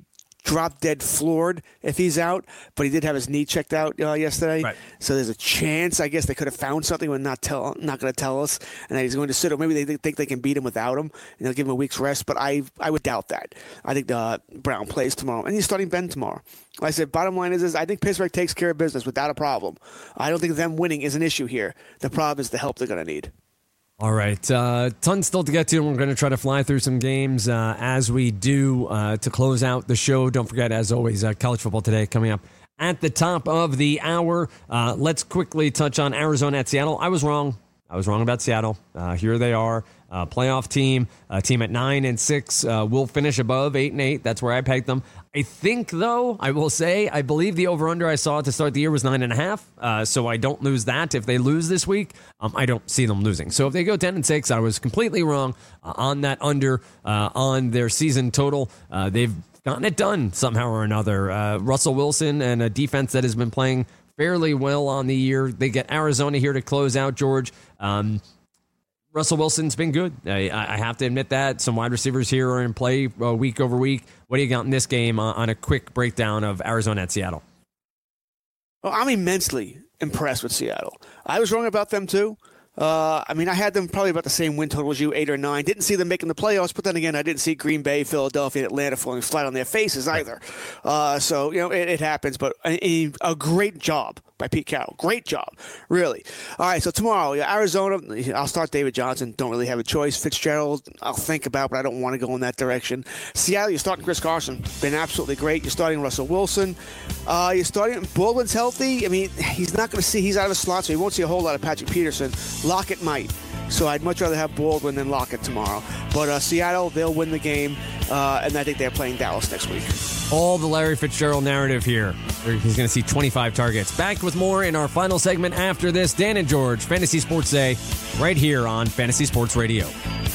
drop dead floored if he's out, but he did have his knee checked out yesterday. Right. So there's a chance, I guess, they could have found something but not going to tell us, and that he's going to sit, or maybe they think they can beat him without him, and they'll give him a week's rest. But I would doubt that. I think Brown plays tomorrow, and he's starting Ben tomorrow. Like I said, bottom line is I think Pittsburgh takes care of business without a problem. I don't think them winning is an issue here. The problem is the help they're going to need. All right. Tons still to get to. We're going to try to fly through some games as we do to close out the show. Don't forget, as always, college football today coming up at the top of the hour. Let's quickly touch on Arizona at Seattle. I was wrong about Seattle. Here they are. Playoff team. A team at 9-6 will finish above 8-8. That's where I pegged them. I think, though, I will say, I believe the over-under I saw to start the year was 9.5. So I don't lose that. If they lose this week, I don't see them losing. So if they go 10-6, I was completely wrong on that under on their season total. They've gotten it done somehow or another. Russell Wilson and a defense that has been playing fairly well on the year. They get Arizona here to close out, George. Russell Wilson's been good. I have to admit that. Some wide receivers here are in play week over week. What do you got in this game on a quick breakdown of Arizona at Seattle? Well, I'm immensely impressed with Seattle. I was wrong about them, too. I had them probably about the same win total as you, 8 or 9. Didn't see them making the playoffs, but then again, I didn't see Green Bay, Philadelphia, and Atlanta falling flat on their faces either. So, it happens, but a great job by Pete Carroll. Great job, really. All right, so tomorrow, Arizona, I'll start David Johnson. Don't really have a choice. Fitzgerald, I'll think about, but I don't want to go in that direction. Seattle, you're starting Chris Carson. Been absolutely great. You're starting Russell Wilson. You're starting Baldwin's healthy. He's not going to see, he's out of the slot, so he won't see a whole lot of Patrick Peterson. Lockett might. So I'd much rather have Baldwin than Lockett tomorrow. But Seattle, they'll win the game, and I think they're playing Dallas next week. All the Larry Fitzgerald narrative here. He's going to see 25 targets. Back with more in our final segment after this. Dan and George, Fantasy Sports Day, right here on Fantasy Sports Radio.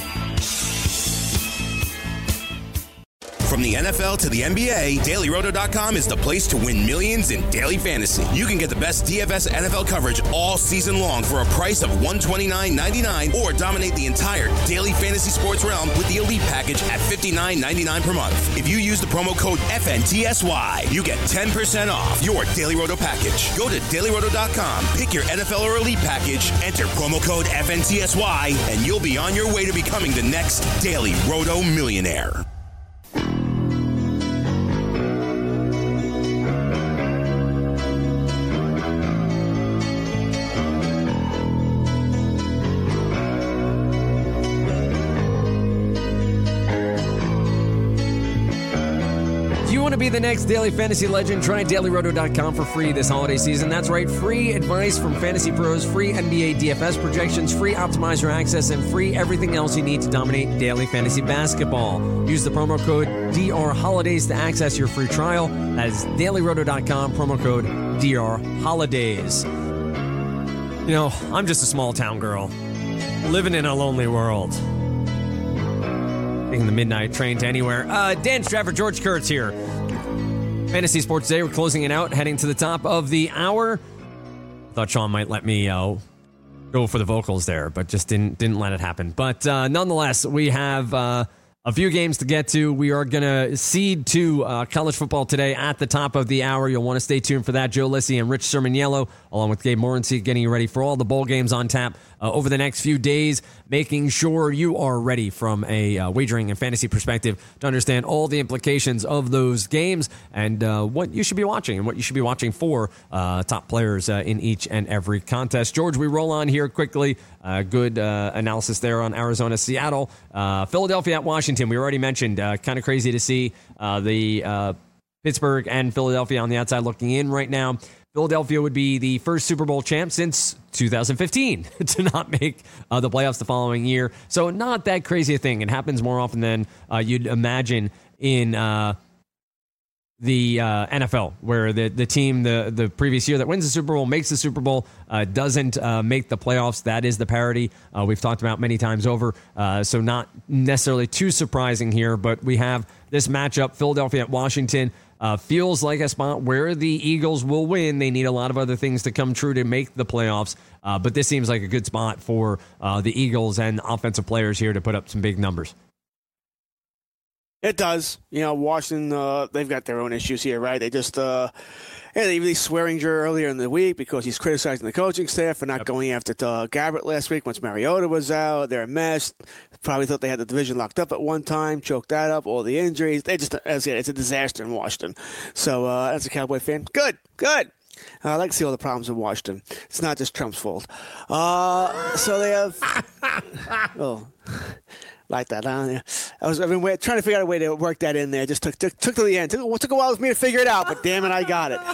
From the NFL to the NBA, DailyRoto.com is the place to win millions in daily fantasy. You can get the best DFS NFL coverage all season long for a price of $129.99 or dominate the entire daily fantasy sports realm with the Elite Package at $59.99 per month. If you use the promo code FNTSY, you get 10% off your Daily Roto package. Go to DailyRoto.com, pick your NFL or Elite Package, enter promo code FNTSY, and you'll be on your way to becoming the next Daily Roto millionaire. Want to be the next daily fantasy legend? Try dailyroto.com for free this holiday season. That's right, free advice from fantasy pros, free NBA DFS projections, free optimizer access, and free everything else you need to dominate daily fantasy basketball. Use the promo code DRHolidays to access your free trial. That is dailyroto.com, promo code DRHolidays. I'm just a small town girl living in a lonely world. Taking the midnight train to anywhere. Dan Strafford, George Kurtz here. Fantasy Sports Day. We're closing it out, heading to the top of the hour. Thought Sean might let me go for the vocals there, but just didn't let it happen. But nonetheless, we have a few games to get to. We are going to cede to college football today at the top of the hour. You'll want to stay tuned for that. Joe Lissy and Rich Sermoniello, along with Gabe Morency, getting you ready for all the bowl games on tap over the next few days, making sure you are ready from a wagering and fantasy perspective to understand all the implications of those games and what you should be watching and what you should be watching for top players in each and every contest. George, we roll on here quickly. Good analysis there on Arizona, Seattle, Philadelphia at Washington. We already mentioned, kind of crazy to see the Pittsburgh and Philadelphia on the outside looking in right now. Philadelphia would be the first Super Bowl champ since 2015 to not make the playoffs the following year. So not that crazy a thing. It happens more often than you'd imagine in the NFL, where the team the previous year that wins the Super Bowl makes the Super Bowl, doesn't make the playoffs. That is the parity we've talked about many times over. So not necessarily too surprising here, but we have this matchup, Philadelphia at Washington. Feels like a spot where the Eagles will win. They need a lot of other things to come true to make the playoffs, but this seems like a good spot for the Eagles and offensive players here to put up some big numbers. It does. Washington, they've got their own issues here, right? They just, they released Swearinger earlier in the week because he's criticizing the coaching staff for not going after Gabbert last week once Mariota was out. They're a mess. Probably thought they had the division locked up at one time, choked that up, all the injuries. It's a disaster in Washington. So, as a Cowboy fan, good. I like to see all the problems in Washington. It's not just Trump's fault. So they have... like that, huh? Yeah. I've been trying to figure out a way to work that in there. Just took to the end. Took a while for me to figure it out, but damn it, I got it.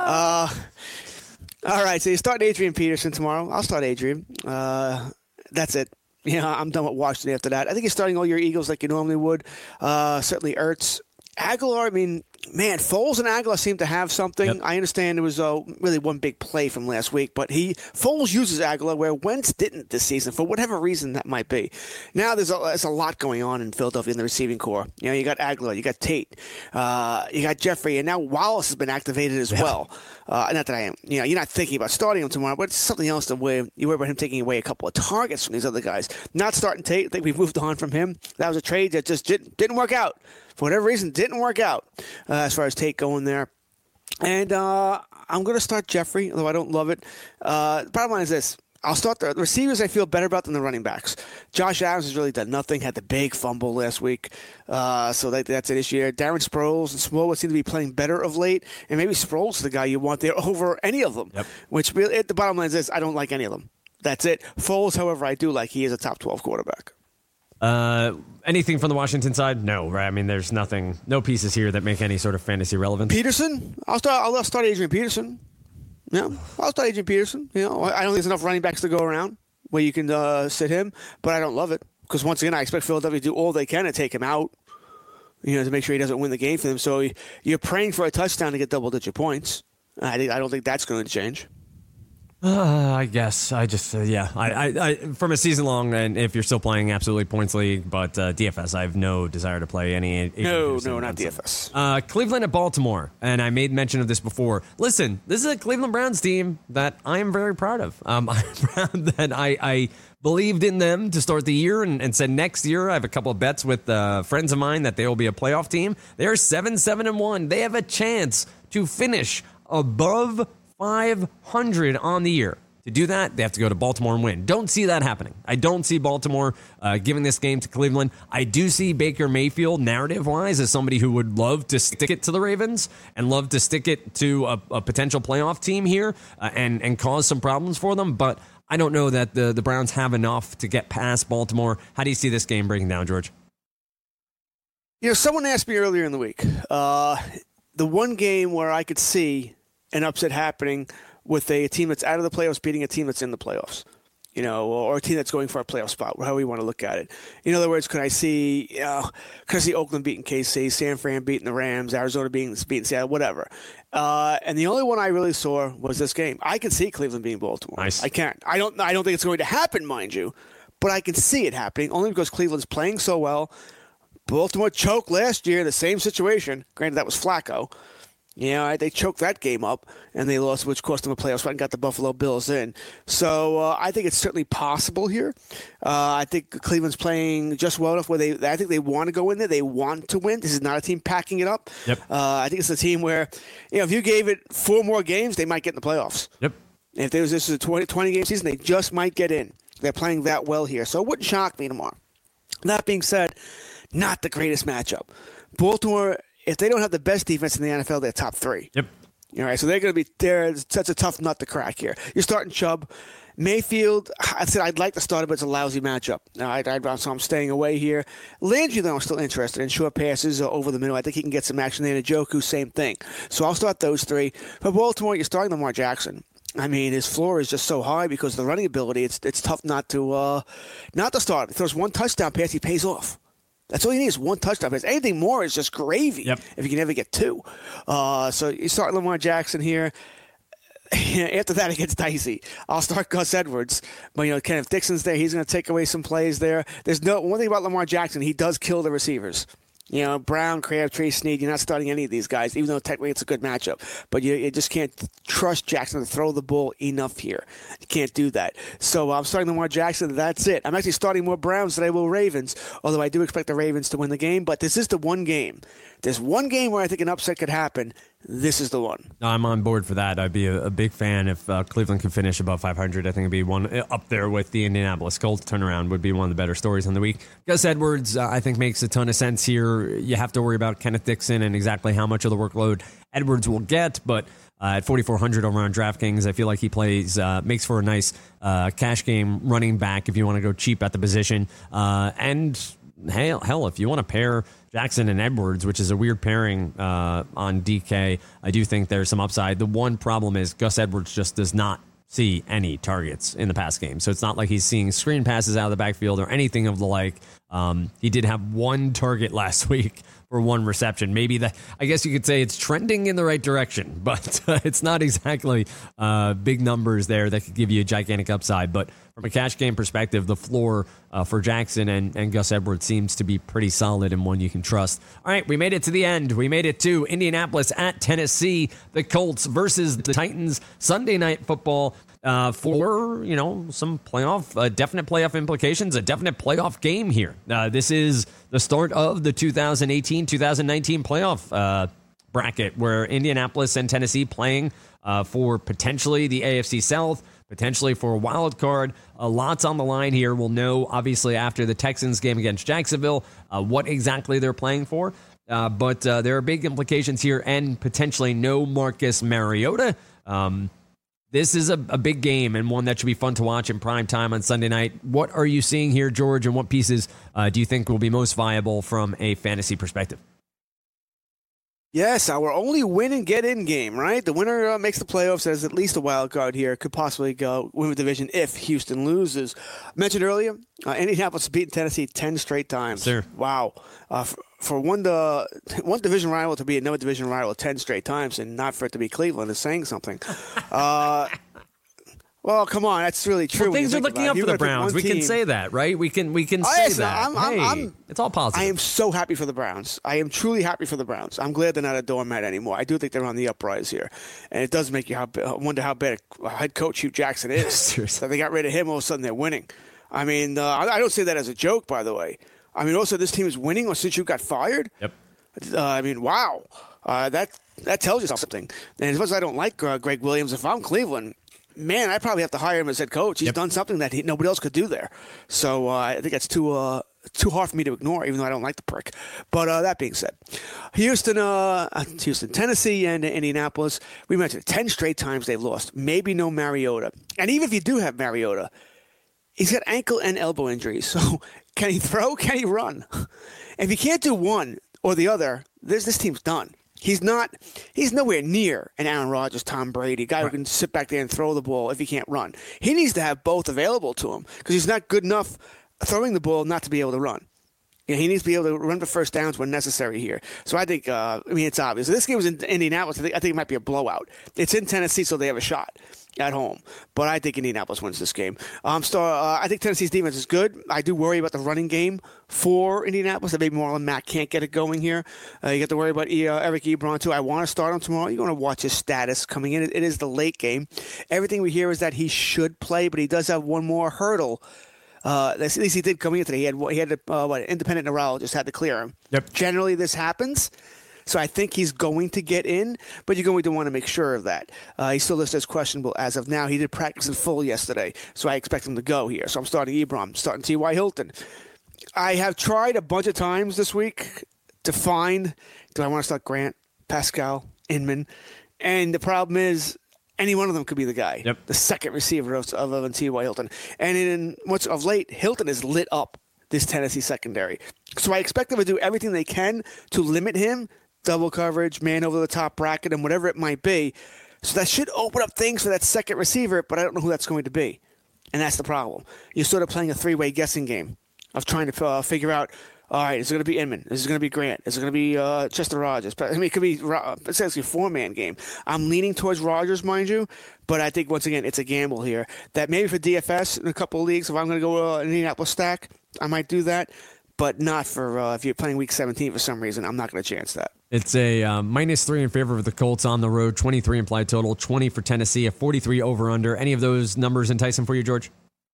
All right, so you're starting Adrian Peterson tomorrow. I'll start Adrian. That's it. I'm done with Washington after that. I think you're starting all your Eagles like you normally would. Certainly Ertz. Aguilar, I mean, man, Foles and Aguilar seem to have something. Yep. I understand it was really one big play from last week, but Foles uses Aguilar where Wentz didn't this season for whatever reason that might be. Now there's a lot going on in Philadelphia in the receiving core. You got Aguilar, you got Tate, you got Jeffrey, and now Wallace has been activated as well. Not that I am, you're not thinking about starting him tomorrow, but it's something else the way you worry about him taking away a couple of targets from these other guys. Not starting Tate. I think we've moved on from him. That was a trade that just didn't work out. For whatever reason, didn't work out as far as Tate going there. And I'm going to start Jeffrey, although I don't love it. The bottom line is this. I'll start the receivers I feel better about than the running backs. Josh Adams has really done nothing, had the big fumble last week. So that's an issue there. Darren Sproles and Smallwood seem to be playing better of late. And maybe Sproles is the guy you want there over any of them. Yep. Which really, the bottom line is this. I don't like any of them. That's it. Foles, however, I do like. He is a top 12 quarterback. Anything from the Washington side? No, right? I mean, there's no pieces here that make any sort of fantasy relevance. Peterson? I'll start Adrian Peterson. Yeah, I'll start Adrian Peterson. I don't think there's enough running backs to go around where you can sit him, but I don't love it because once again, I expect Philadelphia to do all they can to take him out, to make sure he doesn't win the game for them. So you're praying for a touchdown to get double-digit points. I don't think that's going to change. I guess I just I from a season long, and if you're still playing absolutely points league, but DFS, I have no desire to play any. No, not DFS. Cleveland at Baltimore, and I made mention of this before. Listen, this is a Cleveland Browns team that I am very proud of. I'm proud that I believed in them to start the year and said next year I have a couple of bets with friends of mine that they will be a playoff team. They are 7-7-1. They have a chance to finish above 500 on the year. To do that, they have to go to Baltimore and win. Don't see that happening. I don't see Baltimore giving this game to Cleveland. I do see Baker Mayfield, narrative-wise, as somebody who would love to stick it to the Ravens and love to stick it to a potential playoff team here and cause some problems for them. But I don't know that the Browns have enough to get past Baltimore. How do you see this game breaking down, George? Someone asked me earlier in the week, the one game where I could see an upset happening with a team that's out of the playoffs beating a team that's in the playoffs, or a team that's going for a playoff spot, however you want to look at it. In other words, could I see Oakland beating KC, San Fran beating the Rams, Arizona beating Seattle, whatever. And the only one I really saw was this game. I can see Cleveland beating Baltimore. Nice. I can't. I don't think it's going to happen, mind you, but I can see it happening only because Cleveland's playing so well. Baltimore choked last year, the same situation. Granted, that was Flacco. They choked that game up, and they lost, which cost them a playoff spot and got the Buffalo Bills in. So I think it's certainly possible here. I think Cleveland's playing just well enough where I think they want to go in there. They want to win. This is not a team packing it up. Yep. I think it's a team where, if you gave it 4 more games, they might get in the playoffs. Yep. And if this is a 20-game season, they just might get in. They're playing that well here. So it wouldn't shock me tomorrow. That being said, not the greatest matchup. Baltimore, if they don't have the best defense in the NFL, they're top 3. Yep. All right, so they're going to be there. That's a tough nut to crack here. You're starting Chubb. Mayfield, I said I'd like to start it, but it's a lousy matchup. So I'm staying away here. Landry, though, I'm still interested in short passes over the middle. I think he can get some action there. Njoku, same thing. So I'll start those 3. For Baltimore, you're starting Lamar Jackson. I mean, his floor is just so high because of the running ability. It's tough not to start him. He throws 1 touchdown pass, he pays off. That's all you need is 1 touchdown pass. Anything more is just gravy. Yep. If you can ever get 2. So you start Lamar Jackson here. After that, it gets dicey. I'll start Gus Edwards. But, Kenneth Dixon's there. He's going to take away some plays there. There's one thing about Lamar Jackson. He does kill the receivers. Brown, Crabtree, Snead, you're not starting any of these guys, even though technically it's a good matchup. But you just can't trust Jackson to throw the ball enough here. You can't do that. So I'm starting Lamar Jackson. That's it. I'm actually starting more Browns than I will Ravens, although I do expect the Ravens to win the game. But this is the one game. There's one game where I think an upset could happen. This is the one. I'm on board for that. I'd be a big fan if Cleveland could finish above 500. I think it'd be one up there with the Indianapolis Colts turnaround would be one of the better stories on the week. Gus Edwards, I think, makes a ton of sense here. You have to worry about Kenneth Dixon and exactly how much of the workload Edwards will get, but at 4,400 over on DraftKings, I feel like he makes for a nice cash game running back if you want to go cheap at the position. And hell, if you want to pair Jackson and Edwards, which is a weird pairing on DK, I do think there's some upside. The one problem is Gus Edwards just does not see any targets in the pass game. So it's not like he's seeing screen passes out of the backfield or anything of the like. He did have one target last week for one reception. Maybe I guess you could say it's trending in the right direction, but it's not exactly big numbers there that could give you a gigantic upside. But from a cash game perspective, the floor for Jackson and Gus Edwards seems to be pretty solid and one you can trust. All right, we made it to the end. We made it to Indianapolis at Tennessee, the Colts versus the Titans, Sunday Night Football. For some definite playoff implications, a definite playoff game here. This is the start of the 2018-2019 playoff bracket, where Indianapolis and Tennessee playing for potentially the AFC South, potentially for a wild card. Lots on the line here. We'll know, obviously, after the Texans game against Jacksonville, what exactly they're playing for. But there are big implications here, and potentially no Marcus Mariota. This is a big game and one that should be fun to watch in prime time on Sunday night. What are you seeing here, George, and what pieces do you think will be most viable from a fantasy perspective? Yes, our only win and get in game, right? The winner makes the playoffs as at least a wild card here. Could possibly go win the division if Houston loses. Mentioned earlier, Indianapolis has beaten Tennessee 10 straight times. Sure. Wow. For one division rival to be another division rival 10 straight times and not for it to be Cleveland is saying something. Well, come on, that's really true. Well, things are looking up for the Browns. We can say that, right? We can say that. It's all positive. I am so happy for the Browns. I am truly happy for the Browns. I'm glad they're not a doormat anymore. I do think they're on the uprise here, and it does make you wonder how bad a head coach Hugh Jackson is. Seriously. That they got rid of him, all of a sudden they're winning. I mean, I don't say that as a joke, by the way. I mean, also this team is winning since you got fired. Yep. I mean, wow. That tells you something. And as much as I don't like Greg Williams, if I'm Cleveland, man, I probably have to hire him as head coach. He's done something that nobody else could do there. So I think that's too hard for me to ignore, even though I don't like the prick. But that being said, Houston, Tennessee, and Indianapolis, we mentioned 10 straight times they've lost. Maybe no Mariota. And even if you do have Mariota, he's got ankle and elbow injuries. So can he throw? Can he run? If you can't do one or the other, this team's done. He's nowhere near an Aaron Rodgers, Tom Brady, guy who can sit back there and throw the ball if he can't run. He needs to have both available to him because he's not good enough throwing the ball not to be able to run. He needs to be able to run for first downs when necessary here. So I think, it's obvious. This game was in Indianapolis. I think it might be a blowout. It's in Tennessee, so they have a shot at home. But I think Indianapolis wins this game. I think Tennessee's defense is good. I do worry about the running game for Indianapolis. That maybe Marlon Mack can't get it going here. You got to worry about Eric Ebron, too. I want to start him tomorrow. You're going to watch his status coming in. It is the late game. Everything we hear is that he should play, but he does have one more hurdle. At least he did coming in today. He had an independent neurologist had to clear him. Yep. Generally, this happens. So I think he's going to get in, but you're going to want to make sure of that. He's still listed as questionable as of now. He did practice in full yesterday, so I expect him to go here. So I'm starting Ebron, starting T.Y. Hilton. I have tried a bunch of times this week to find, do I want to start Grant, Pascal, Inman? And the problem is, any one of them could be the guy, the second receiver of T.Y. Hilton. And of late, Hilton has lit up this Tennessee secondary. So I expect them to do everything they can to limit him, double coverage, man over the top bracket, and whatever it might be. So that should open up things for that second receiver, but I don't know who that's going to be. And that's the problem. You're sort of playing a three-way guessing game of trying to figure out, all right, is it going to be Inman? Is it going to be Grant? Is it going to be Chester Rogers? But, it could be essentially a four-man game. I'm leaning towards Rogers, mind you, but I think, once again, it's a gamble here. That maybe for DFS in a couple of leagues, if I'm going to go Indianapolis stack, I might do that. but not for if you're playing Week 17 for some reason. I'm not going to chance that. It's a -3 in favor of the Colts on the road, 23 implied total, 20 for Tennessee, a 43 over-under. Any of those numbers enticing for you, George?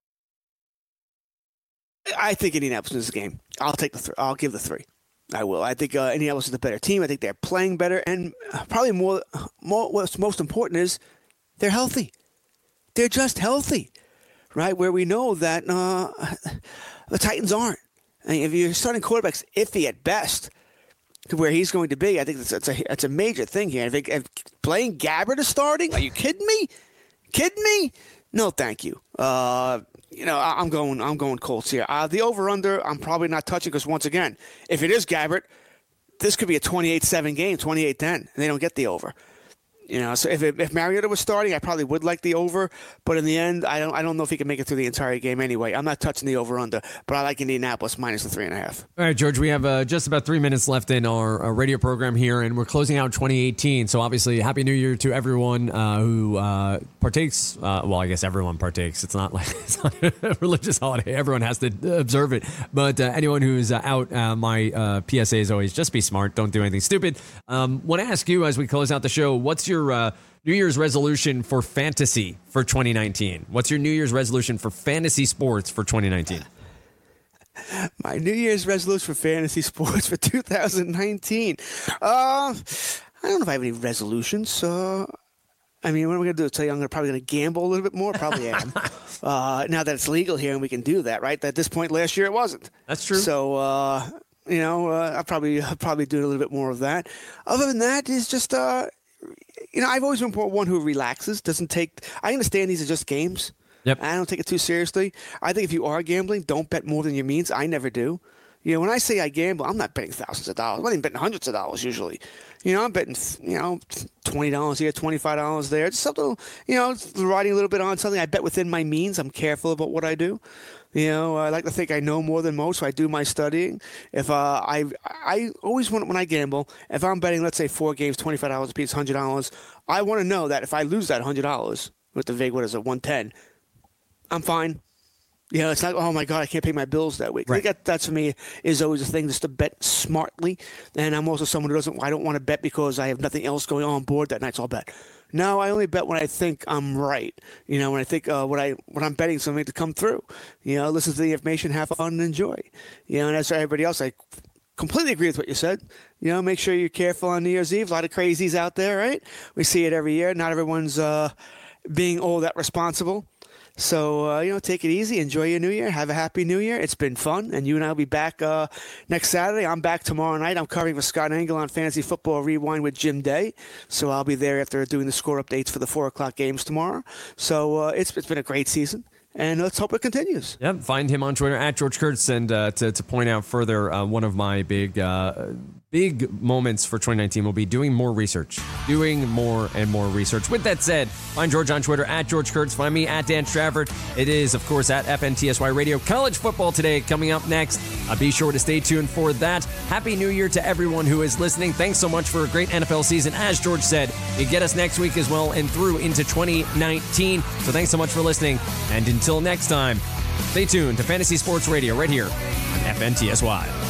I think Indianapolis wins the game. I'll give the 3. I will. I think Indianapolis is the better team. I think they're playing better, and probably more. What's most important is they're healthy. They're just healthy, right? Where we know that the Titans aren't. I mean, if you're starting quarterback's iffy at best, to where he's going to be, I think that's a major thing here. I think Blaine Gabbert is starting. Are you kidding me? No, thank you. I'm going Colts here. The over/under, I'm probably not touching because once again, if it is Gabbert, this could be a 28-7 game, 28-10, and they don't get the over. So if Mariota was starting, I probably would like the over, but in the end, I don't know if he can make it through the entire game anyway. I'm not touching the over/under, but I like Indianapolis minus the 3.5. All right, George, we have just about 3 minutes left in our radio program here, and we're closing out 2018. So obviously, Happy New Year to everyone who partakes. Well, I guess everyone partakes. It's not like it's not a religious holiday. Everyone has to observe it. But anyone who's out, my PSA is always just be smart. Don't do anything stupid. Want to ask you as we close out the show, what's your New Year's resolution for fantasy for 2019? What's your New Year's resolution for fantasy sports for 2019? My New Year's resolution for fantasy sports for 2019. I don't know if I have any resolutions. I mean, what am I going to do? Tell you I'm probably going to gamble a little bit more? Probably am. Now that it's legal here and we can do that, right? At this point last year, it wasn't. That's true. So, I'll probably do a little bit more of that. Other than that, is just I've always been one who relaxes, doesn't take. I understand these are just games. Yep. I don't take it too seriously. I think if you are gambling, don't bet more than your means. I never do. When I say I gamble, I'm not betting thousands of dollars. I'm not even betting hundreds of dollars usually. I'm betting, $20 here, $25 there. Just something, riding a little bit on something. I bet within my means. I'm careful about what I do. I like to think I know more than most, so I do my studying. If I always want, when I gamble, if I'm betting, let's say 4 games, $25 a piece, $100, I want to know that if I lose that $100 with the VIG, 110, I'm fine. It's not, oh my God, I can't pay my bills that week. Right. I think that for me is always a thing, just to bet smartly. And I'm also someone who I don't want to bet because I have nothing else going on board that night, so I'll bet. No, I only bet when I think I'm right. When I think when I'm betting something to come through. Listen to the information, have fun, and enjoy. And as for everybody else, I completely agree with what you said. Make sure you're careful on New Year's Eve. A lot of crazies out there, right? We see it every year. Not everyone's being all that responsible. So, take it easy. Enjoy your New Year. Have a happy New Year. It's been fun. And you and I will be back next Saturday. I'm back tomorrow night. I'm covering for Scott Engel on Fantasy Football Rewind with Jim Day. So I'll be there after doing the score updates for the 4 o'clock games tomorrow. So it's been a great season. And let's hope it continues. Yep. Find him on Twitter at George Kurtz. And to point out further, one of my big moments for 2019 will be doing more research. Doing more and more research. With that said, find George on Twitter at George Kurtz. Find me at Dan Stratford. It is, of course, at FNTSY Radio. College football today coming up next. Be sure to stay tuned for that. Happy New Year to everyone who is listening. Thanks so much for a great NFL season. As George said, you get us next week as well and through into 2019. So thanks so much for listening. And until next time, stay tuned to Fantasy Sports Radio right here on FNTSY.